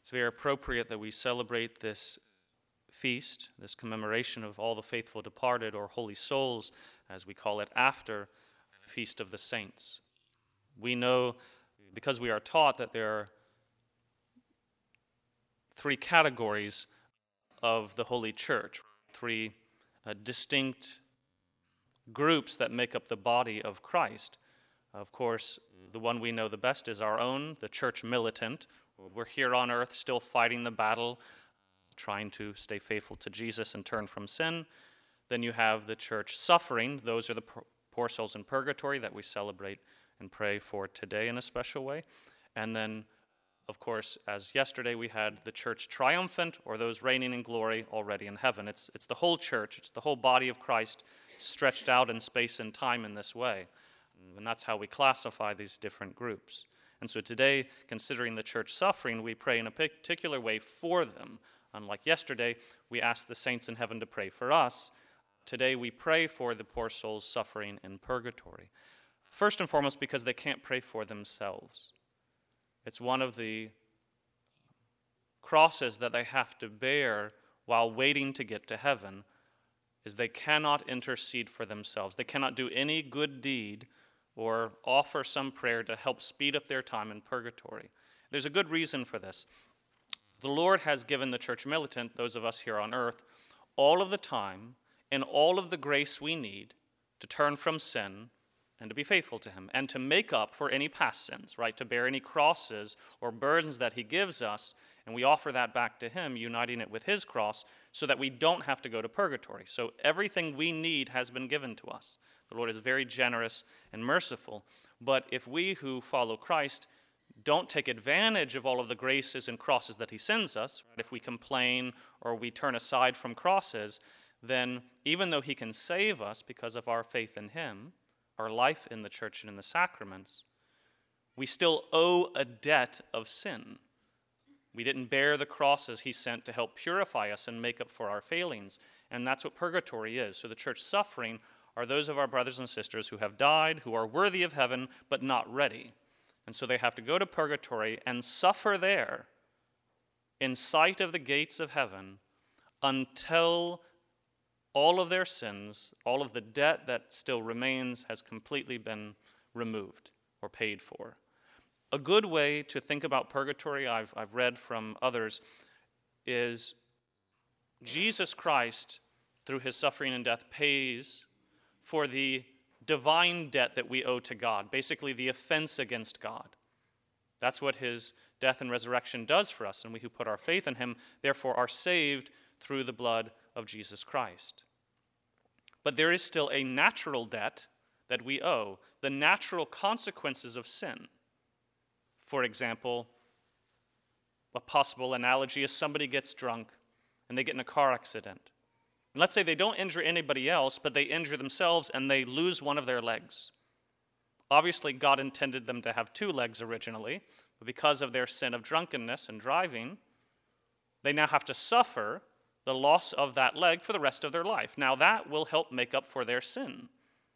It's very appropriate that we celebrate this feast, this commemoration of all the faithful departed, or holy souls, as we call it, after the Feast of the Saints. We know, because we are taught, that there are three categories of the Holy Church, three distinct groups that make up the body of Christ. Of course, the one we know the best is our own, the church militant. We're here on earth still fighting the battle, trying to stay faithful to Jesus and turn from sin. Then you have the church suffering. Those are the poor souls in purgatory that we celebrate and pray for today in a special way. And then, of course, as yesterday, we had the church triumphant, or those reigning in glory already in heaven. It's the whole church, it's the whole body of Christ stretched out in space and time in this way. And that's how we classify these different groups. And so today, considering the church suffering, we pray in a particular way for them. Unlike yesterday, we ask the saints in heaven to pray for us. Today, we pray for the poor souls suffering in purgatory. First and foremost, because they can't pray for themselves. It's one of the crosses that they have to bear while waiting to get to heaven, is they cannot intercede for themselves. They cannot do any good deed or offer some prayer to help speed up their time in purgatory. There's a good reason for this. The Lord has given the church militant, those of us here on earth, all of the time and all of the grace we need to turn from sin and to be faithful to him, and to make up for any past sins, right? To bear any crosses or burdens that he gives us, and we offer that back to him, uniting it with his cross, so that we don't have to go to purgatory. So everything we need has been given to us. The Lord is very generous and merciful. But if we who follow Christ don't take advantage of all of the graces and crosses that he sends us, right? If we complain or we turn aside from crosses, then even though he can save us because of our faith in him, our life in the church and in the sacraments, we still owe a debt of sin. We didn't bear the crosses he sent to help purify us and make up for our failings. And that's what purgatory is. So the church suffering are those of our brothers and sisters who have died, who are worthy of heaven, but not ready. And so they have to go to purgatory and suffer there in sight of the gates of heaven until all of their sins, all of the debt that still remains has completely been removed or paid for. A good way to think about purgatory, I've read from others, is Jesus Christ, through his suffering and death, pays for the divine debt that we owe to God, basically the offense against God. That's what his death and resurrection does for us, and we who put our faith in him, therefore, are saved through the blood of Jesus Christ. But there is still a natural debt that we owe, the natural consequences of sin. For example, a possible analogy is somebody gets drunk and they get in a car accident. And let's say they don't injure anybody else, but they injure themselves and they lose one of their legs. Obviously, God intended them to have two legs originally, but because of their sin of drunkenness and driving, they now have to suffer the loss of that leg for the rest of their life. Now that will help make up for their sin.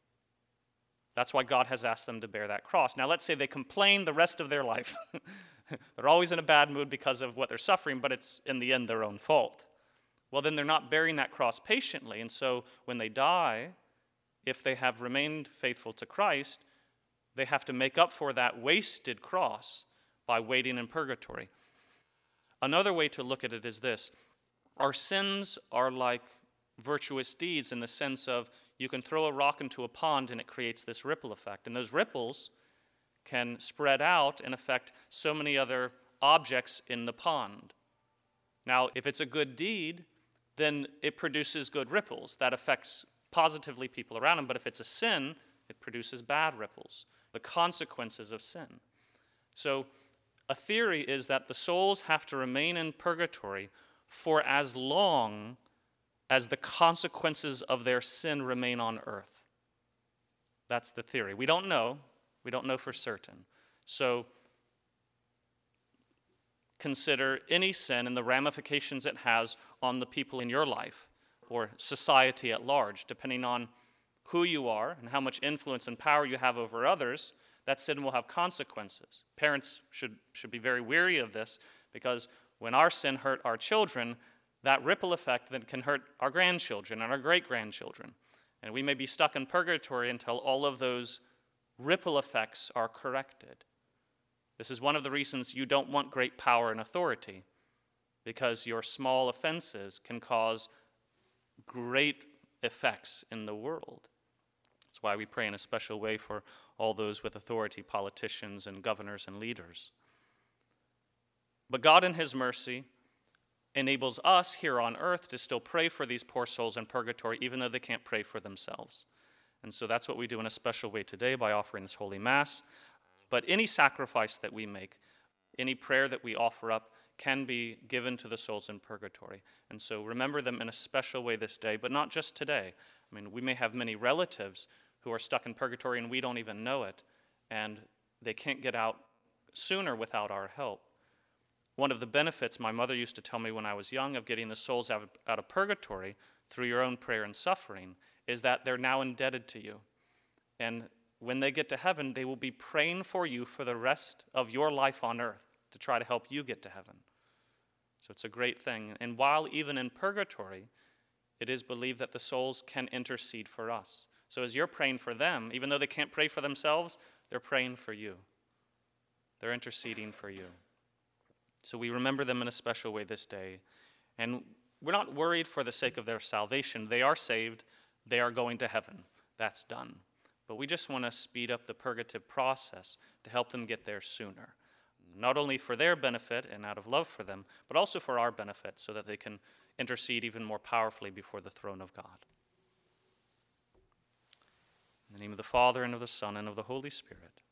That's why God has asked them to bear that cross. Now let's say they complain the rest of their life. They're always in a bad mood because of what they're suffering, but it's in the end their own fault. Well, then they're not bearing that cross patiently, and so when they die, if they have remained faithful to Christ, they have to make up for that wasted cross by waiting in purgatory. Another way to look at it is this. Our sins are like virtuous deeds in the sense of you can throw a rock into a pond and it creates this ripple effect. And those ripples can spread out and affect so many other objects in the pond. Now, if it's a good deed, then it produces good ripples. That affects positively people around them. But if it's a sin, it produces bad ripples, the consequences of sin. So a theory is that the souls have to remain in purgatory for as long as the consequences of their sin remain on earth. That's the theory. We don't know. We don't know for certain. So consider any sin and the ramifications it has on the people in your life or society at large. Depending on who you are and how much influence and power you have over others, that sin will have consequences. Parents should be very wary of this because when our sin hurt our children, that ripple effect then can hurt our grandchildren and our great-grandchildren. And we may be stuck in purgatory until all of those ripple effects are corrected. This is one of the reasons you don't want great power and authority, because your small offenses can cause great effects in the world. That's why we pray in a special way for all those with authority, politicians and governors and leaders. But God in his mercy enables us here on earth to still pray for these poor souls in purgatory, even though they can't pray for themselves. And so that's what we do in a special way today by offering this Holy Mass. But any sacrifice that we make, any prayer that we offer up, can be given to the souls in purgatory. And so remember them in a special way this day, but not just today. I mean, we may have many relatives who are stuck in purgatory and we don't even know it, and they can't get out sooner without our help. One of the benefits my mother used to tell me when I was young of getting the souls out of purgatory through your own prayer and suffering is that they're now indebted to you. And when they get to heaven, they will be praying for you for the rest of your life on earth to try to help you get to heaven. So it's a great thing. And while even in purgatory, it is believed that the souls can intercede for us. So as you're praying for them, even though they can't pray for themselves, they're praying for you. They're interceding for you. So we remember them in a special way this day. And we're not worried for the sake of their salvation. They are saved. They are going to heaven. That's done. But we just want to speed up the purgative process to help them get there sooner. Not only for their benefit and out of love for them, but also for our benefit so that they can intercede even more powerfully before the throne of God. In the name of the Father, and of the Son, and of the Holy Spirit.